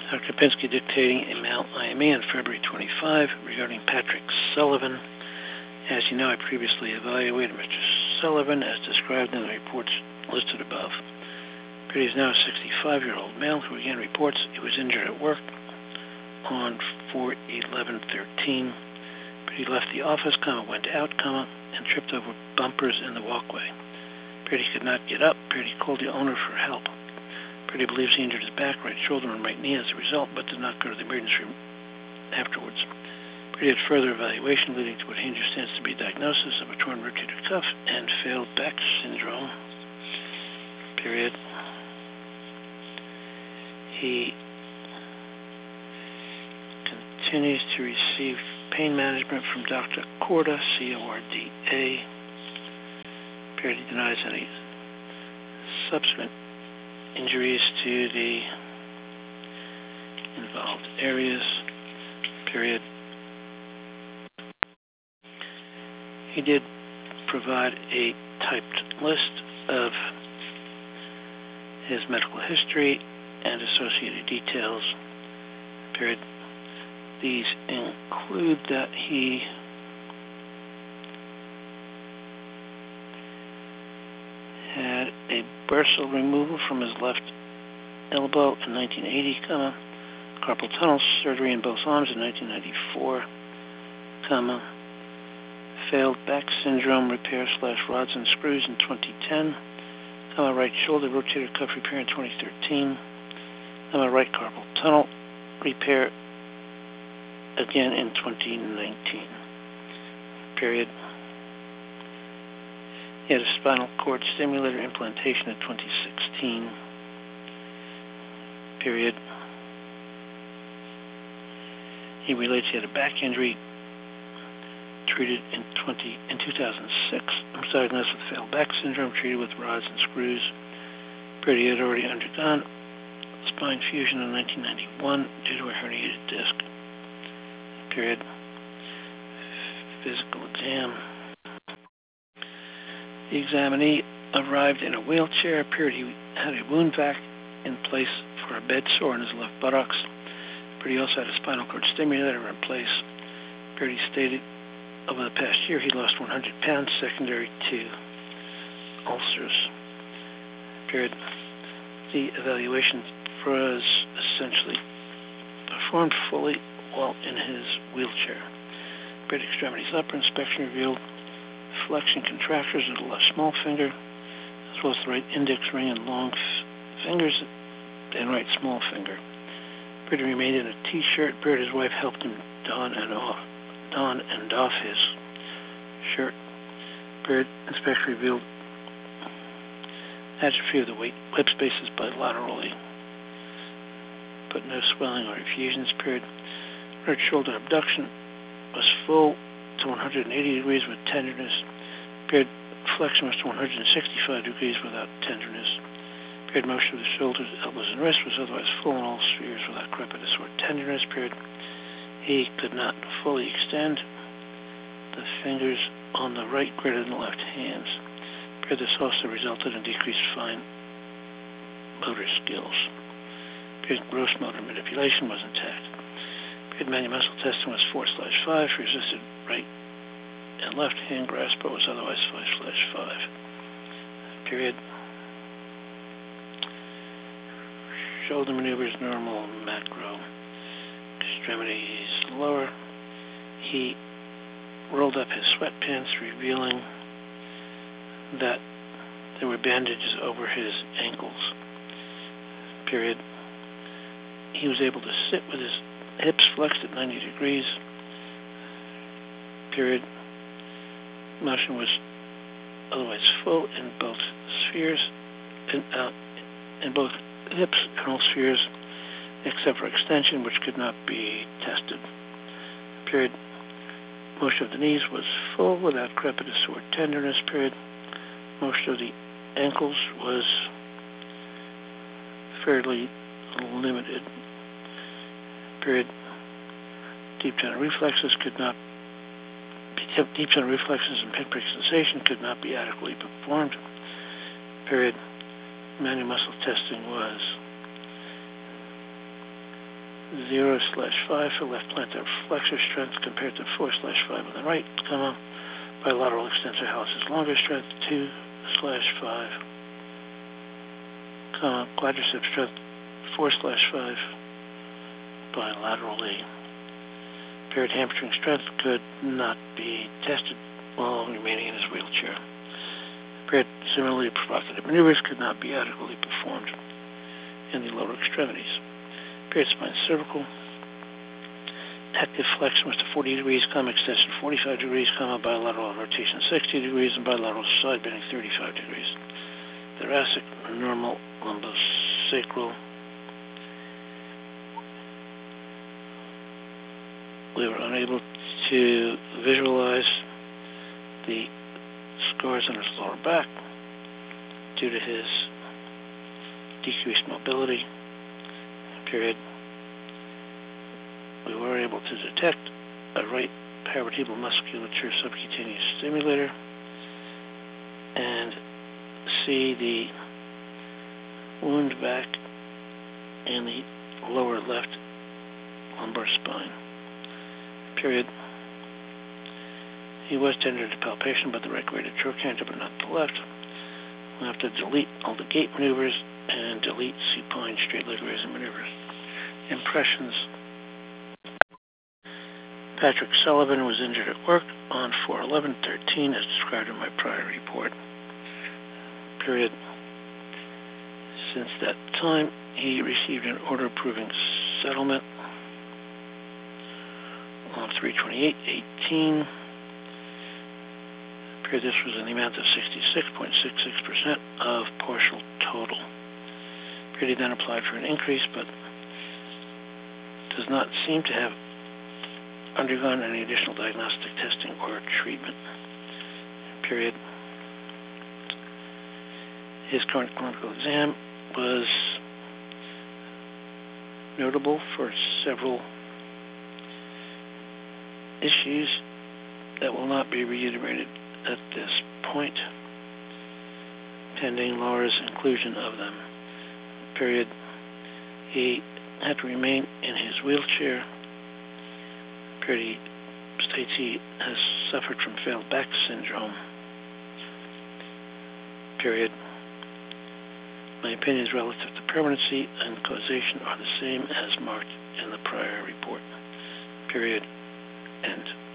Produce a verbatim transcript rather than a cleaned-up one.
Doctor Pinsky dictating a Mount I M E on February twenty-fifth regarding Patrick Sullivan. As you know, I previously evaluated Mister Sullivan as described in the reports listed above. He is now a sixty-five-year-old male who again reports he was injured at work on four eleven thirteen. But he left the office, comma, went out, comma, and tripped over bumpers in the walkway. Pretty could not get up. Pretty called the owner for help. Pretty believes he injured his back, right shoulder, and right knee as a result, but did not go to the emergency room afterwards. Pretty had further evaluation leading to what he understands to be a diagnosis of a torn rotator cuff and failed back syndrome. Period. He continues to receive pain management from Doctor Corda, C O R D A. Period. He denies any subsequent injuries to the involved areas. Period. He did provide a typed list of his medical history and associated details. Period. These include that he had a bursal removal from his left elbow in nineteen eighty, comma, carpal tunnel surgery in both arms in nineteen ninety-four, comma, failed back syndrome repair slash rods and screws in twenty ten, comma, right shoulder rotator cuff repair in twenty thirteen, comma, right carpal tunnel repair again in twenty nineteen. Period. He had a spinal cord stimulator implantation in twenty sixteen. Period. He relates he had a back injury treated in twenty in two thousand six. He was diagnosed with failed back syndrome, treated with rods and screws. Period. He had already undergone spine fusion in nineteen ninety-one due to a herniated disc. Period. Physical exam. The examinee arrived in a wheelchair. Period. He had a wound vac in place for a bed sore in his left buttocks. Period. He also had a spinal cord stimulator in place. Period. He stated over the past year he lost one hundred pounds secondary to ulcers. Period. The evaluation was essentially performed fully while in his wheelchair. Period. Extremities upper inspection revealed flexion contractures of the left small finger, as well as the right index ring and long f- fingers and right small finger. Period. He remained in a t-shirt. Period. His wife helped him don and off, don and off his shirt. Period. Inspection revealed atrophy of the weight lip spaces bilaterally, but no swelling or effusions. Period. Right shoulder abduction was full to one hundred eighty degrees with tenderness. Period. Flexion was to one hundred sixty-five degrees without tenderness. Period. Motion of the shoulders, elbows, and wrists was otherwise full in all spheres without crepitus or tenderness. Period. He could not fully extend the fingers on the right greater than the left hands. Period. This also resulted in decreased fine motor skills. Period. Gross motor manipulation was intact. Period. Manual muscle testing was four slash five. Resisted right and left hand grasp, but was otherwise five slash five. Period. Shoulder maneuvers normal, macro. Extremities lower. He rolled up his sweatpants, revealing that there were bandages over his ankles. Period. He was able to sit with his hips flexed at ninety degrees. Period. Motion was otherwise full in both spheres, in, uh, in both hips and all spheres, except for extension, which could not be tested. Period. Motion of the knees was full without crepitus or tenderness. Period. Motion of the ankles was fairly limited. Period. Deep tendon reflexes could not be, deep tendon reflexes and pinprick sensation could not be adequately performed. Period. Manual muscle testing was zero slash five for left plantar flexor strength compared to four slash five on the right, comma, bilateral extensor hallucis longus strength two slash five, comma, quadricep strength four slash five bilaterally. Paired hamstring strength could not be tested while remaining in his wheelchair. Paired similarly provocative maneuvers could not be adequately performed in the lower extremities. Paired spine cervical. Active flexion was to forty degrees, comma, extension forty-five degrees, comma, bilateral rotation sixty degrees, and bilateral side bending thirty-five degrees. Thoracic, normal, lumbosacral. We were unable to visualize the scars on his lower back due to his decreased mobility. Period. We were able to detect a right paravertebral musculature subcutaneous stimulator and see the wound back in the lower left lumbar spine. Period. He was tended to palpation by the right graded trochanter, but not the left. We'll have to delete all the gait maneuvers and delete supine straight leg raising maneuvers. Impressions. Patrick Sullivan was injured at work on four eleven thirteen as described in my prior report. Period. Since that time, he received an order approving settlement on three twenty-eight eighteen. Period. This was in the amount of sixty-six point six six percent of partial total. Period. He then applied for an increase, but does not seem to have undergone any additional diagnostic testing or treatment. Period. His current clinical exam was notable for several issues that will not be reiterated at this point, pending Laura's inclusion of them. Period. He had to remain in his wheelchair. Period. He states he has suffered from failed back syndrome. Period. My opinions relative to permanency and causation are the same as marked in the prior report. Period. End.